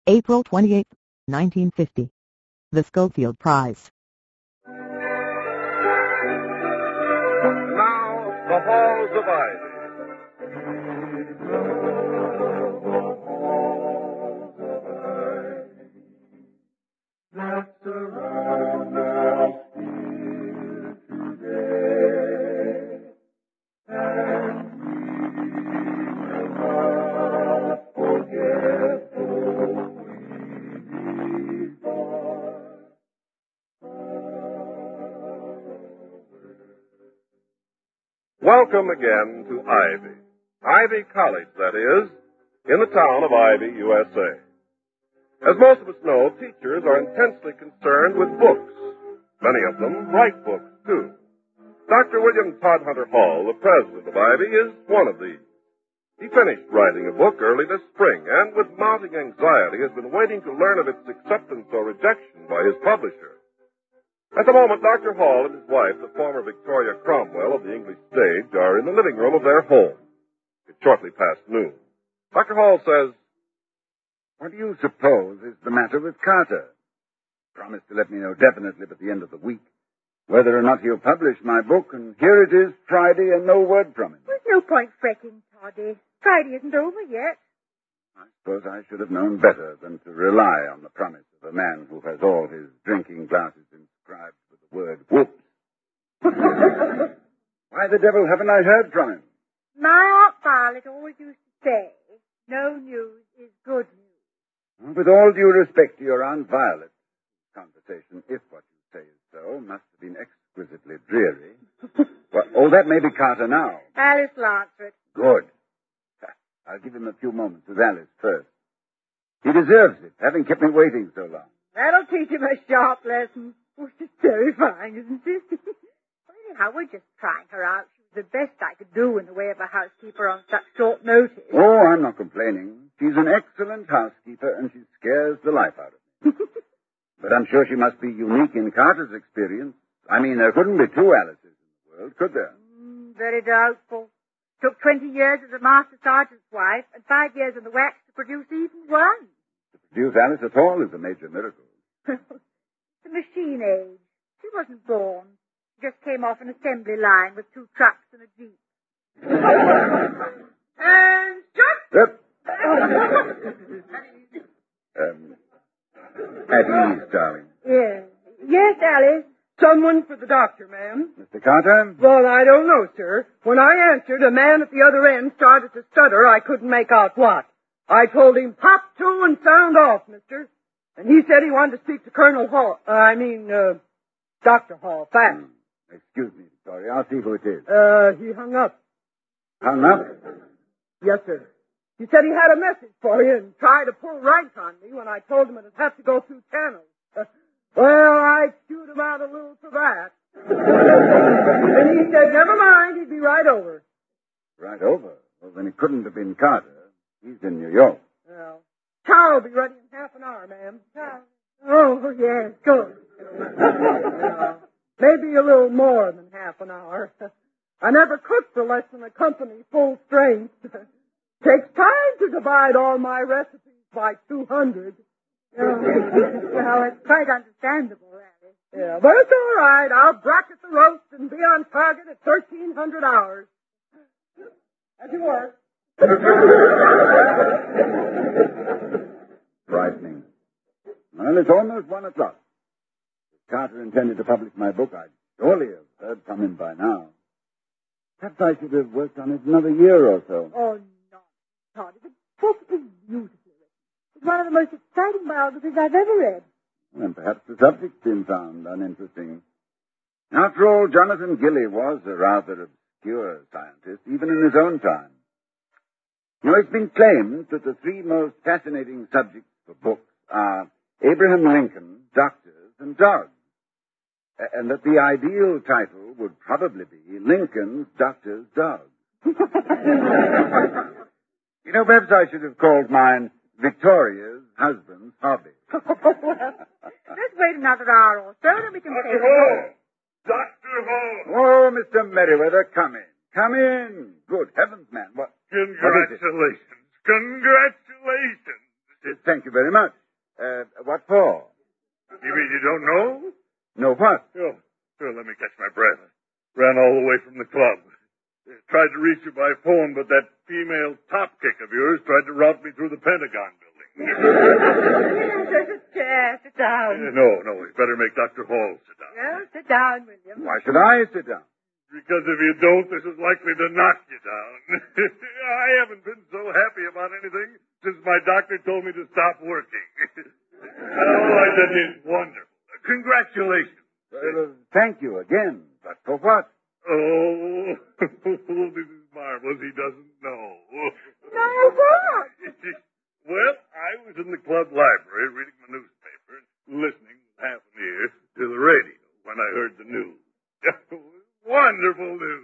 April 28, 1950. The Schofield Prize. Now, the Halls of Ivy. That surround us here today, and we will not forget who we before. Welcome again to Ivy. Ivy College, that is, in the town of Ivy, USA. As most of us know, teachers are intensely concerned with books. Many of them write books, too. Dr. William Todhunter Hall, the president of Ivy, is one of these. He finished writing a book early this spring, and with mounting anxiety has been waiting to learn of its acceptance or rejection by his publisher. At the moment, Dr. Hall and his wife, the former Victoria Cromwell of the English stage, are in the living room of their home. It's shortly past noon. Dr. Hall says, "What do you suppose is the matter with Carter? Promised to let me know definitely by the end of the week whether or not he'll publish my book, and here it is Friday and no word from him." There's no point fretting, Toddy. Friday isn't over yet. I suppose I should have known better than to rely on the promise of a man who has all his drinking glasses inscribed with the word whoops. Why the devil haven't I heard from him? My Aunt Violet always used to say, no news is good news. With all due respect to your Aunt Violet, conversation, if what you say is so, must have been exquisitely dreary. That may be Carter now. Alice will answer it. Good. I'll give him a few moments with Alice first. He deserves it, having kept me waiting so long. That'll teach him a sharp lesson. Oh, she's terrifying, isn't she? Well, anyhow, we're just trying her out. She was the best I could do in the way of a housekeeper on such short notice. Oh, I'm not complaining. She's an excellent housekeeper, and she scares the life out of me. But I'm sure she must be unique in Carter's experience. I mean, there couldn't be two Alices in the world, could there? Very doubtful. Took 20 years as a master sergeant's wife and 5 years in the wax to produce even one. To produce Alice at all is a major miracle. The machine age. She wasn't born. She just came off an assembly line with 2 trucks and a jeep. And shut! At ease, darling. Yes. Yes, Alice. Someone for the doctor, ma'am. Mr. Carter? Well, I don't know, sir. When I answered, a man at the other end started to stutter. I couldn't make out what. I told him, pop to and sound off, mister. And he said he wanted to speak to Colonel Hall. Dr. Hall, fast. Excuse me, Victoria. I'll see who it is. He hung up. Hung up? Yes, sir. He said he had a message for you and tried to pull rank on me when I told him it'd have to go through channels. Well, I chewed him out a little for that. And he said, never mind, he'd be right over. Right over? Well, then it couldn't have been Carter. He's in New York. Well, Carl will be ready in half an hour, ma'am. Oh, yes, good. Maybe a little more than half an hour. I never cooked for less than a company full strength. Takes time to divide all my recipes by 200. Well, it's quite understandable, Alice. Yeah, but it's all right. I'll bracket the roast and be on target at 1,300 hours. As you were. Frightening. Well, it's almost 1 o'clock. If Carter intended to publish my book, I'd surely have heard from him by now. Perhaps I should have worked on it another year or so. Oh, no, Todd. The book is beautiful. It's one of the most exciting biographies I've ever read. And perhaps the subject's been found uninteresting. After all, Jonathan Gilly was a rather obscure scientist, even in his own time. You know, it's been claimed that the 3 most fascinating subjects for books are Abraham Lincoln, doctors, and dogs. And that the ideal title would probably be Lincoln's Doctor's Dogs. You know, perhaps I should have called mine Victoria's Husband's Hobby. Well, let's wait another hour or so, then we can say... Dr. Hall! Dr. Hall! Oh, Mr. Merriweather, come in. Come in. Good heavens, man. What? Congratulations. Congratulations. Thank you very much. What for? You mean you don't know? No what? Oh, sure, let me catch my breath. Ran all the way from the club. Tried to reach you by phone, but that female top kick of yours tried to rout me through the Pentagon building. Sit down. No, you better make Dr. Hall sit down. Well, sit down, William. Why should I sit down? Because if you don't, this is likely to knock you down. I haven't been so happy about anything since my doctor told me to stop working. Oh, I said it's wonderful. Congratulations. Thank you again. But for what? Oh, this is marvelous. He doesn't know. No, what? Well, I was in the club library reading my newspaper and listening with half an ear to the radio when I heard the news. Wonderful news.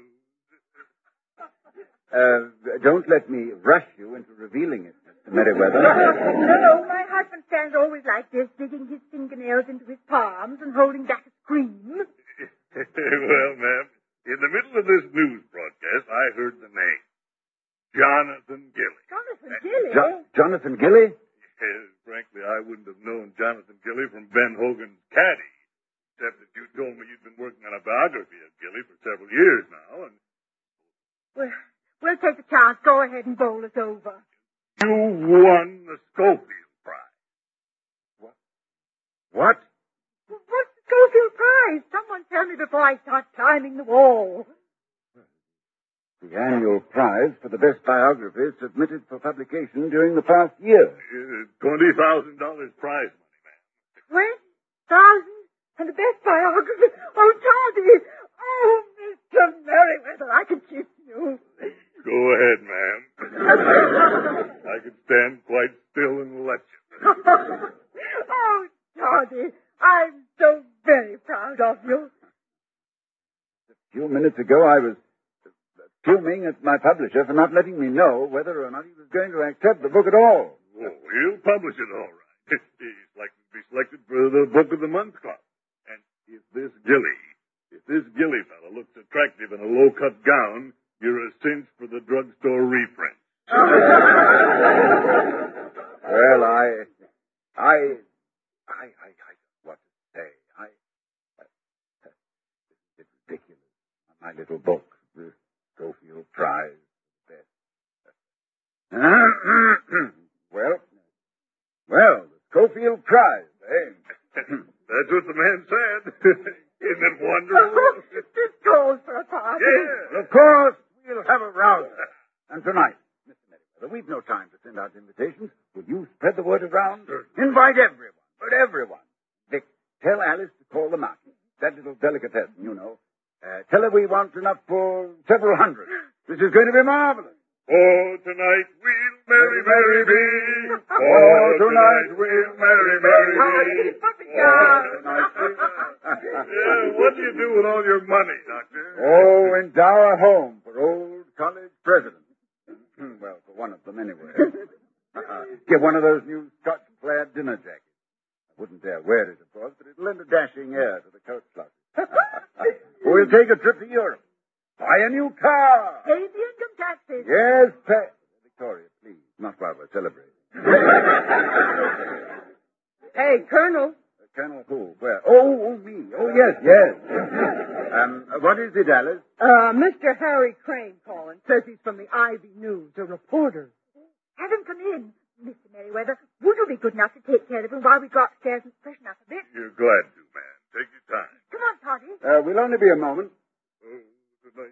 Don't let me rush you into revealing it, Mr. Merriweather. No, my husband stands always like this, digging his fingernails into his palms and holding back a scream. Well, ma'am, in the middle of this news broadcast, I heard the name. Jonathan Gilly. Jonathan Gilly? Jonathan Gilly? Yes, frankly, I wouldn't have known Jonathan Gilly from Ben Hogan's caddy, except that you told me you'd been working on a biography of Gilly for several years now, and... We'll take the chance. Go ahead and bowl us over. You won the Schofield Prize. What? What's the Schofield Prize? Someone tell me before I start climbing the wall. The annual prize for the best biography submitted for publication during the past year. $20,000 prize money, ma'am. 20,000 and the best biography. Oh, Toddy! Oh, Mr. Merriweather, I can kiss you. Go ahead, ma'am. I can stand quite still and let you. Oh, Toddy, I'm so very proud of you. A few minutes ago, I was fuming at my publisher for not letting me know whether or not he was going to accept the book at all. Oh, he'll publish it all right. He's likely to be selected for the Book of the Month Club. And if this Gilly fella looks attractive in a low-cut gown, you're a cinch for the drugstore reprint. Well, I what to say. It's ridiculous. My little book, the Schofield Prize. Well, the Schofield Prize, eh? That's what the man said. Isn't it wonderful? This calls for a party. Yeah. Of course, we'll have a rouser. And tonight, Mr. Merriweather, we've no time to send out invitations. Will you spread the word around? Invite everyone. But everyone. Vic, tell Alice to call the market. That little delicatessen, you know. Tell her we want enough for several hundred. This is going to be marvelous. Oh, tonight we'll merry, merry be. Oh, tonight we'll merry, merry be. What do you do with all your money, Doctor? Oh, endow a home for old college presidents. Well, for one of them anyway. Get one of those new Scotch-clad dinner jackets. I wouldn't dare wear it, of course, but it'll lend a dashing air to the coat closet. We'll take a trip to Europe. Buy a new car. Pay the income taxes. Yes, pay. Victoria, please. Not while we're celebrating. Hey, Colonel. Colonel who? Where? Oh, me. Oh, yes. What is it, Alice? Mr. Harry Crane calling. Says he's from the Ivy News, a reporter. Have him come in. Mr. Merriweather, would you be good enough to take care of him while we go upstairs and freshen up a bit? You're glad to, man. Take your time. Come on, Toddy. We'll only be a moment. Oh, good night.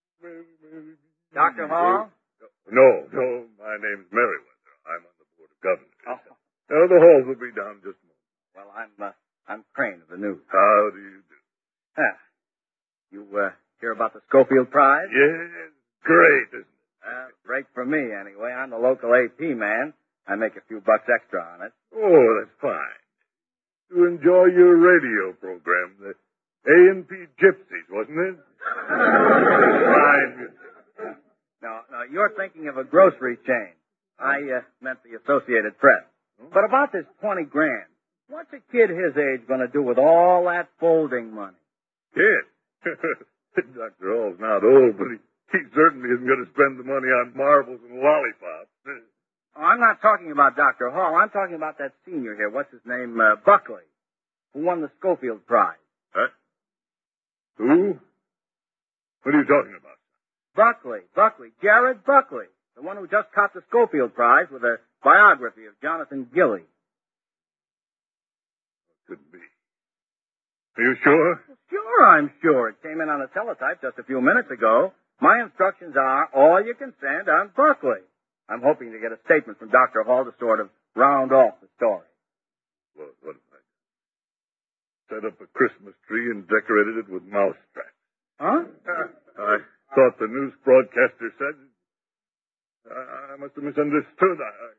Dr. Hall? No, my name's Merriweather. I'm on the Board of Governors. The Halls will be down just a moment. Well, I'm Crane of the News. How do you do? You hear about the Schofield Prize? Yes, great, isn't it? Break for me, anyway. I'm the local AP man. I make a few bucks extra on it. Oh, that's fine. You enjoy your radio program, the A&P Gypsies, wasn't it? Fine music. No, you're thinking of a grocery chain. I meant the Associated Press. But about this 20 grand, what's a kid his age going to do with all that folding money? Kid? Dr. Hall's not old, but he certainly isn't going to spend the money on marbles and lollipops. Oh, I'm not talking about Dr. Hall. I'm talking about that senior here. What's his name? Buckley, who won the Schofield Prize. What? Who? What are you talking about? Buckley, Jared Buckley, the one who just caught the Schofield Prize with a biography of Jonathan Gilly. Couldn't be. Are you sure? Sure, I'm sure. It came in on a teletype just a few minutes ago. My instructions are all you can send on Buckley. I'm hoping to get a statement from Dr. Hall to sort of round off the story. What if I set up a Christmas tree and decorated it with mouse traps? Huh? I thought the news broadcaster said... I must have misunderstood.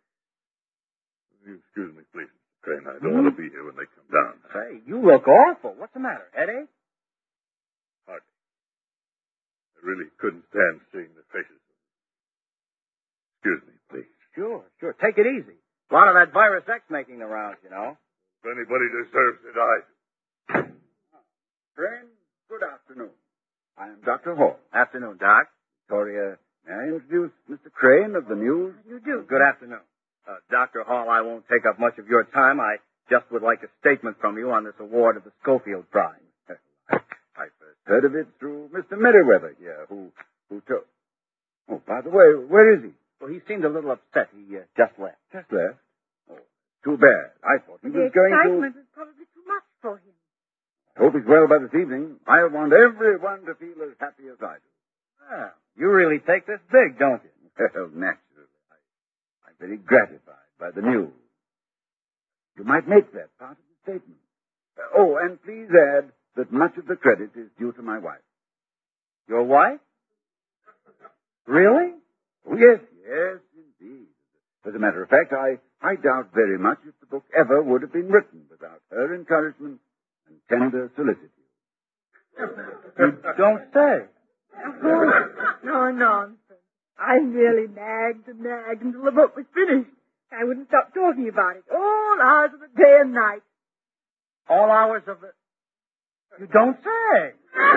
Excuse me, please, Crane. I don't want to be here when they come down. Say, you look awful. What's the matter, headache? Hardly. I really couldn't stand seeing the faces. Excuse me, please. Sure. Take it easy. A lot of that virus X making the rounds, you know. If anybody deserves it, I do. Friend, good afternoon. I am Dr. Hall. Afternoon, Doc. Victoria, may I introduce Mr. Crane of the News? You do. Good afternoon. Dr. Hall, I won't take up much of your time. I just would like a statement from you on this award of the Schofield Prize. I first heard of it through Mr. Merriweather here, who took... Oh, by the way, where is he? Well, he seemed a little upset. He just left. Just left? Oh, too bad. I thought he was The going to... excitement is probably too much for him. I hope he's well by this evening. I want everyone to feel as happy as I do. Well, you really take this big, don't you? Well, naturally. I'm very gratified by the news. You might make that part of the statement. Oh, and please add that much of the credit is due to my wife. Your wife? Really? Oh, yes, indeed. As a matter of fact, I doubt very much if the book ever would have been written without her encouragement and tender solicitude. You don't say. No nonsense. I merely nagged until the book was finished. I wouldn't stop talking about it all hours of the day and night. All hours of the... You don't say.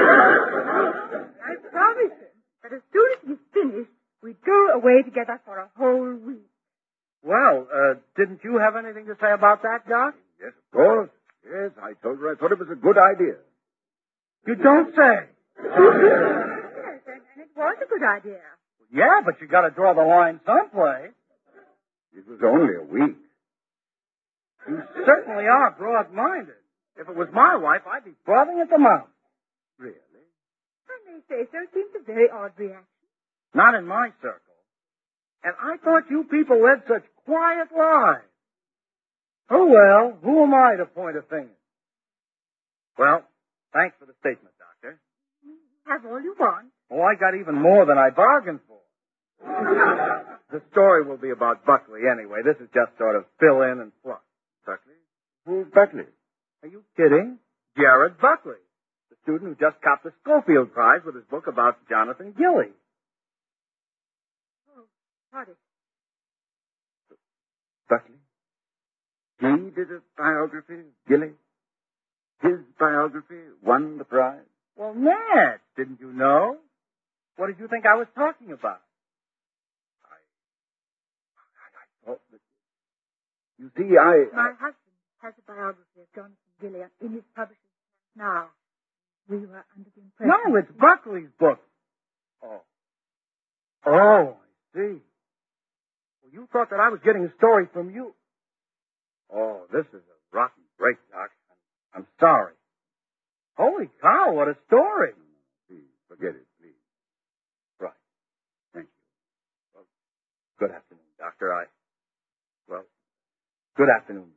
I promised him that as soon as he's finished, we'd go away together for a whole week. Well, didn't you have anything to say about that, Doc? Yes, of course. Yes, I told her I thought it was a good idea. You don't say. Yes, and it was a good idea. Yeah, but you got to draw the line someplace. It was only a week. You certainly are broad-minded. If it was my wife, I'd be frothing at the mouth. Really? I may say so. It seems a very odd reaction. Not in my circle. And I thought you people led such quiet lives. Oh, well, who am I to point a finger? Well, thanks for the statement, Doctor. Have all you want. Oh, I got even more than I bargained for. The story will be about Buckley anyway. This is just sort of fill in and fluff. Buckley? Who's Buckley? Are you kidding? Jared Buckley, the student who just copped the Schofield Prize with his book about Jonathan Gilly. Oh, pardon. Buckley? He did a biography of Gilly? His biography won the prize? Well, Ned, didn't you know? What did you think I was talking about? I thought that... You see, My husband has a biography of Jonathan Gilly in his publishing now. We were under the impression... No, it's Buckley's book. Oh, I see. Well, you thought that I was getting a story from you. Oh, this is a rotten break, Doc. I'm sorry. Holy cow, what a story. Please, forget it, please. Right. Thank you. Well, good afternoon, Doctor. Good afternoon.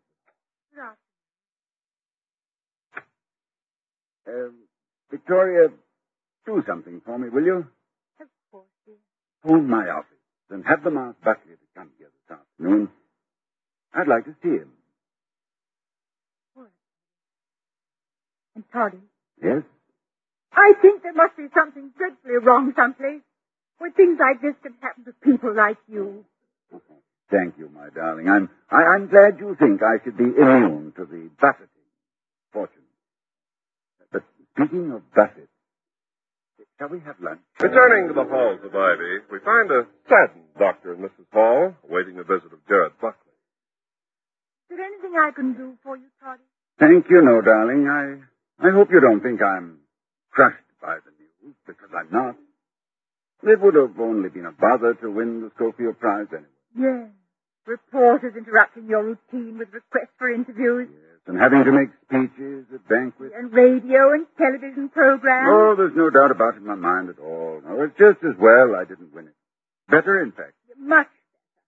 Victoria, do something for me, will you? Of course, dear. Phone my office and have them ask Buckley to come here this afternoon. I'd like to see him. What? And Toddy? Yes? I think there must be something dreadfully wrong someplace where things like this can happen to people like you. Thank you, my darling. I'm glad you think I should be immune to the buffeting fortune. But speaking of buffet, Shall we have lunch? Returning to the halls of Ivy, we find a saddened Dr. and Mrs. Hall awaiting a visit of Jared Buckley. Is there anything I can do for you, Toddy? Thank you, no, darling. I hope you don't think I'm crushed by the news, because I'm not. It would have only been a bother to win the Schofield Prize anyway. Yes. Reporters interrupting your routine with requests for interviews. Yes, and having to make speeches at banquets. And radio and television programs. Oh, there's no doubt about it in my mind at all. No, it's just as well I didn't win it. Better, in fact. Much better.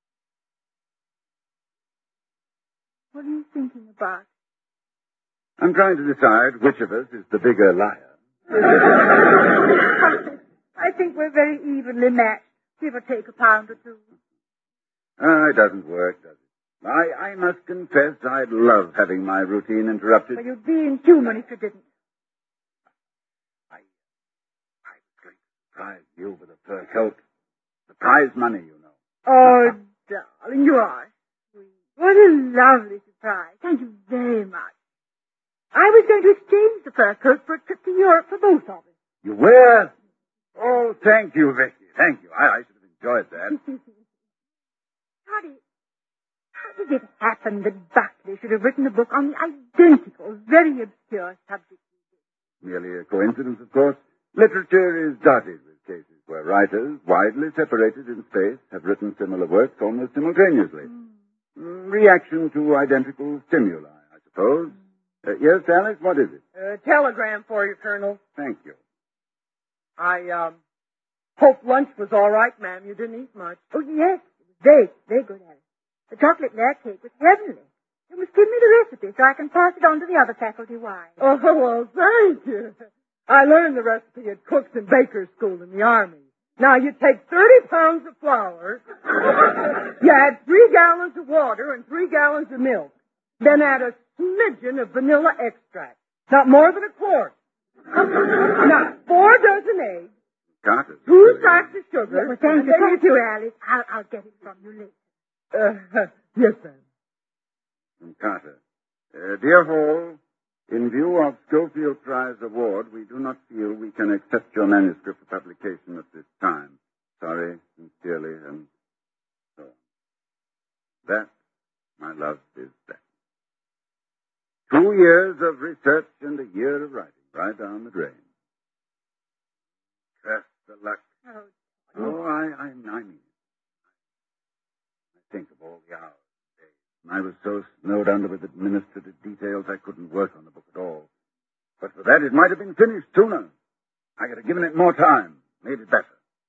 What are you thinking about? I'm trying to decide which of us is the bigger liar. I think we're very evenly matched. Give or take a pound or two. It doesn't work, does it? I must confess I'd love having my routine interrupted. Well, you'd be inhuman if you didn't. I was going to surprise you with a fur coat. The prize money, you know. Oh, darling, you are sweet. What a lovely surprise. Thank you very much. I was going to exchange the fur coat for a trip to Europe for both of us. You were? Oh, thank you, Vicky. Thank you. I should have enjoyed that. Toddy, how did it happen that Buckley should have written a book on the identical, very obscure subject? Merely a coincidence, of course. Literature is dotted with cases where writers, widely separated in space, have written similar works almost simultaneously. Reaction to identical stimuli, I suppose. Yes, Alice, what is it? A telegram for you, Colonel. Thank you. I hope lunch was all right, ma'am. You didn't eat much. Oh, yes. It was very good, Alice. The chocolate layer cake was heavenly. You must give me the recipe so I can pass it on to the other faculty wives. Oh, well, thank you. I learned the recipe at Cook's and Baker's School in the Army. Now, you take 30 pounds of flour, you add 3 gallons of water and 3 gallons of milk, then add a smidgen of vanilla extract, not more than a quart. Now, 4 dozen eggs, Carter. 2 sacks of sugar. Well, thank you, Alice. I'll get it from you later. Yes, ma'am. From Carter. Dear Hall, in view of Schofield Prize Award, we do not feel we can accept your manuscript for publication at this time. Sorry, sincerely, and so on. That, my love, is that. 2 years of research and a year of writing, right down the drain. Curse the luck. Oh, I mean it. I think of all the hours. I was so snowed under with administrative details I couldn't work on the book at all. But for that, it might have been finished sooner. I could have given it more time, made it better.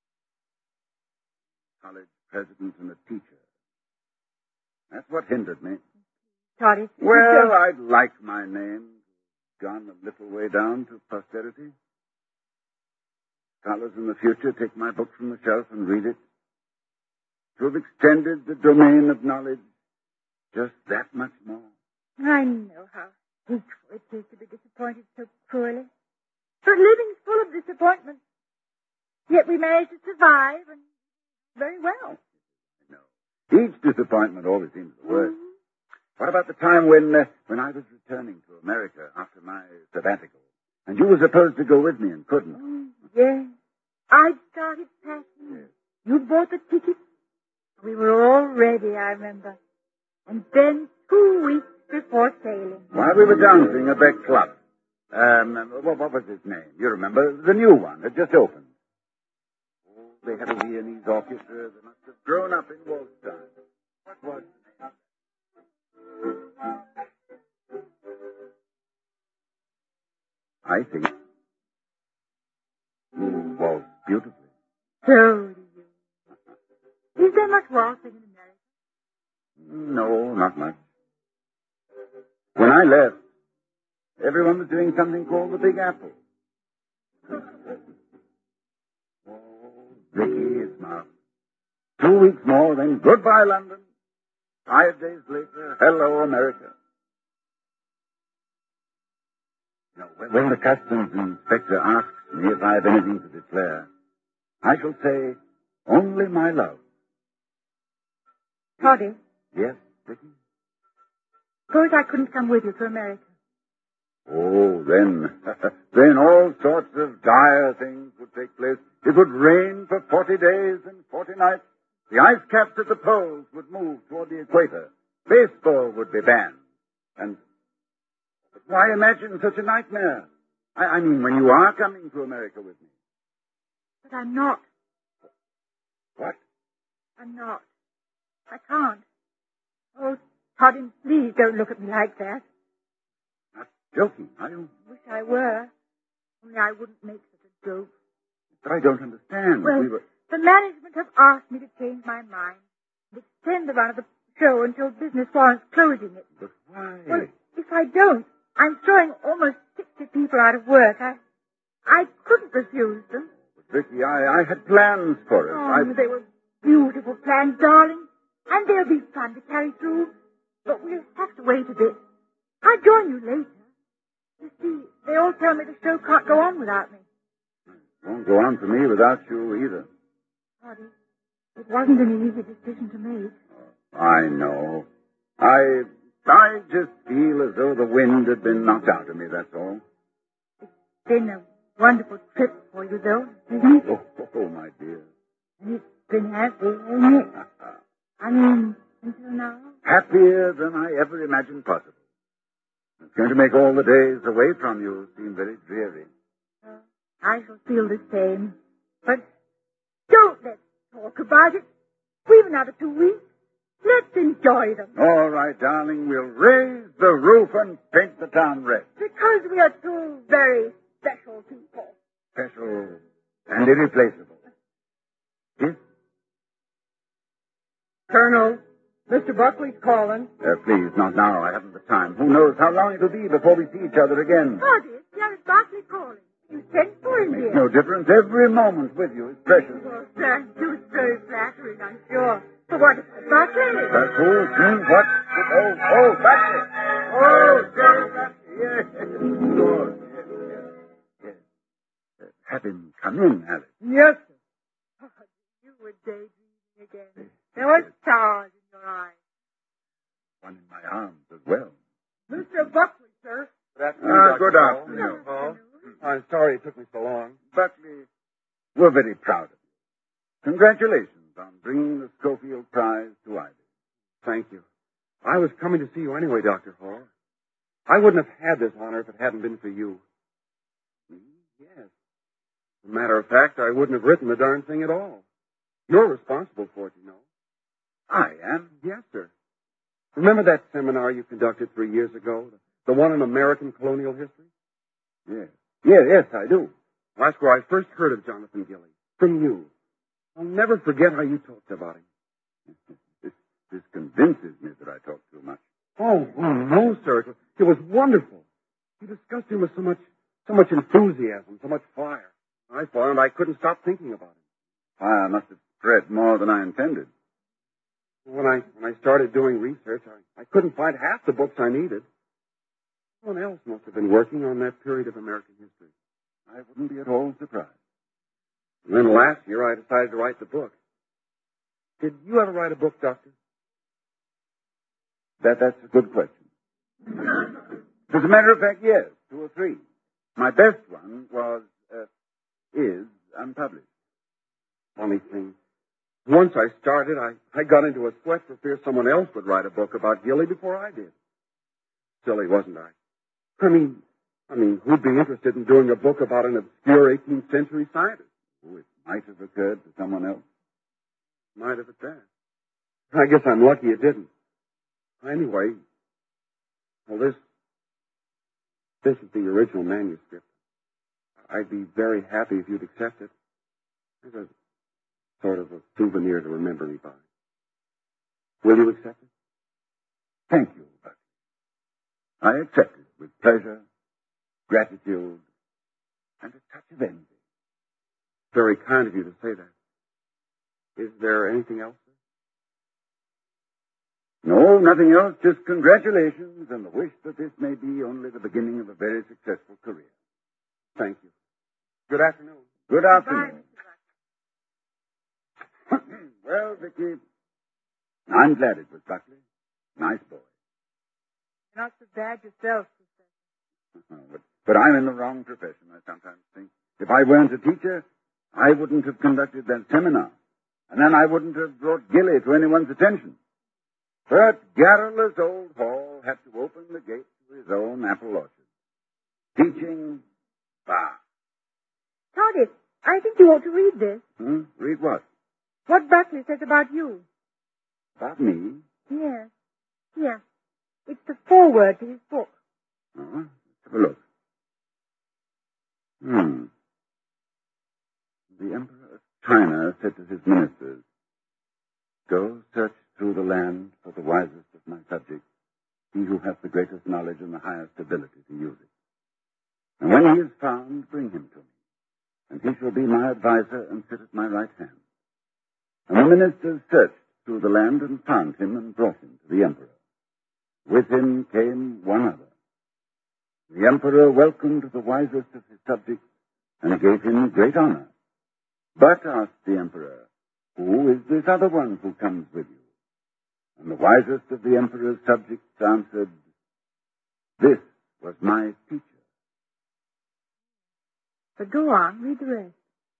College president and a teacher. That's what hindered me. Toddy. Well, I'd like my name gone a little way down to posterity. Scholars in the future take my book from the shelf and read it. To have extended the domain of knowledge just that much more. I know how hateful it is to be disappointed so cruelly. But living's full of disappointments. Yet we manage to survive, and very well. No. Each disappointment always seems the worst. What about the time when I was returning to America after my sabbatical, and you were supposed to go with me and couldn't? Yes. I started packing. Yes. You bought the tickets. We were all ready, I remember. And then 2 weeks before sailing. While we were dancing at that club. What was his name? You remember? The new one had just opened. Oh, they had a Viennese orchestra. They must have grown up in waltz time. What was the name? I think you waltz beautifully. So do you. Is there much waltzing in America? No, not much. When I left, everyone was doing something called the Big Apple. Oh, Vicky is marvelous. 2 weeks more, then goodbye, London. 5 days later, hello, America. Now, when the customs inspector asks me if I have anything to declare, I shall say, only my love. Toddy, Yes, Vicky? suppose I couldn't come with you to America. Oh, then all sorts of dire things would take place. It would rain for 40 days and 40 nights. The ice caps at the poles would move toward the equator. Baseball would be banned. And why imagine such a nightmare? I mean, when you are coming to America with me. But I'm not. What? I'm not. I can't. Oh, Toddy, please don't look at me like that. Not joking, are you? Wish I were. Only I wouldn't make such a joke. But I don't understand. Well, the management have asked me to change my mind and extend the run of the show until business warrants closing it. But why? Well, if I don't, I'm throwing almost 60 people out of work. I couldn't refuse them. But Vicky, I had plans for it. Oh, they were beautiful plans, darling. And they'll be fun to carry through. But we'll have to wait a bit. I'll join you later. You see, they all tell me the show can't go on without me. It won't go on for me without you either. Toddy, it wasn't an easy decision to make. I know. I just feel as though the wind had been knocked out of me, that's all. It's been a wonderful trip for you, though, isn't it? Oh, my dear. It's been happy, hasn't it? I mean, until now. Happier than I ever imagined possible. It's going to make all the days away from you seem very dreary. I shall feel the same. But don't let's talk about it. We've another 2 weeks. Let's enjoy them. All right, darling, we'll raise the roof and paint the town red. Because we are two very special people. Special and irreplaceable. Yes? Colonel, Mr. Buckley's calling. Please, not now. I haven't the time. Who knows how long it'll be before we see each other again. Toddy, it's Janet Barkley calling. You sent for him, Makes dear. no difference. Every moment with you is precious. Oh, thank you. It's very flattering, I'm sure. But what is it, Barkley? That's who? What? Oh, Buckley. Oh, Jerry Buckley. Yes. Sure. Yes. Have him come in, Alice. Yes, sir. Oh, you were daydreaming again. There were stars in your eyes. One in my arms as well. Mr. Buckley, sir. Good afternoon, Good Dr. Hall. afternoon. Hall. I'm sorry it took me so long. Buckley, we're very proud of you. Congratulations on bringing the Schofield Prize to Ivy. Thank you. I was coming to see you anyway, Dr. Hall. I wouldn't have had this honor if it hadn't been for you. Me? Yes. As a matter of fact, I wouldn't have written the darn thing at all. You're responsible for it, you know. I am. Yes, sir. Remember that seminar you conducted 3 years ago? The one on American colonial history? Yes. Yes, I do. Well, that's where I first heard of Jonathan Gilly. From you. I'll never forget how you talked about him. This convinces me that I talk too much. Oh, no, sir. It was wonderful. You discussed him with so much enthusiasm, so much fire. I found I couldn't stop thinking about him. Fire must have spread more than I intended. When I started doing research, I couldn't find half the books I needed. Someone else must have been working on that period of American history. I wouldn't be at all surprised. And then last year, I decided to write the book. Did you ever write a book, Doctor? That's a good question. As a matter of fact, yes, 2 or 3. My best one is unpublished. Funny thing. Once I started, I got into a sweat for fear someone else would write a book about Gilly before I did. Silly, wasn't I? I mean, who'd be interested in doing a book about an obscure 18th century scientist? Oh, it might have occurred to someone else. Might have at that. I guess I'm lucky it didn't. Anyway, well, this is the original manuscript. I'd be very happy if you'd accept it. As a sort of a souvenir to remember me by. Will you accept it? Thank you, Buckley. I accept it with pleasure, gratitude, and a touch of envy. Very kind of you to say that. Is there anything else? No, nothing else. Just congratulations and the wish that this may be only the beginning of a very successful career. Thank you. Good afternoon. Good Bye, afternoon. Mr. Buckley. Well, Vicky, I'm glad it was Buckley. Nice boy. You're not so bad yourself, sister. But I'm in the wrong profession, I sometimes think. If I weren't a teacher, I wouldn't have conducted that seminar. And then I wouldn't have brought Gilly to anyone's attention. But garrulous old Hall had to open the gate to his own apple orchard. Teaching, bah. Toddy, I think you ought to read this. Read what? What Buckley says about you. About me? Yes. Here. It's the foreword to his book. Oh, let's have a look. The Emperor of China said to his ministers, "Go search through the land for the wisest of my subjects, he who has the greatest knowledge and the highest ability to use it. And when he is found, bring him to me, and he shall be my adviser and sit at my right hand." And the ministers searched through the land and found him and brought him to the Emperor. With him came one other. The Emperor welcomed the wisest of his subjects and gave him great honor. But, asked the Emperor, who is this other one who comes with you? And the wisest of the Emperor's subjects answered, "This was my teacher." But go on, read the rest.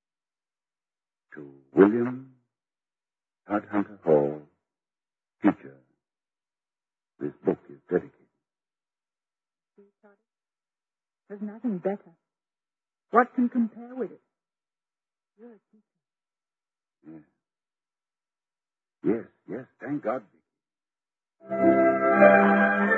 To William Todhunter Hall, teacher, this book is dedicated. See, Toddy? There's nothing better. What can compare with it? You're a teacher. Yes, thank God, Vicky.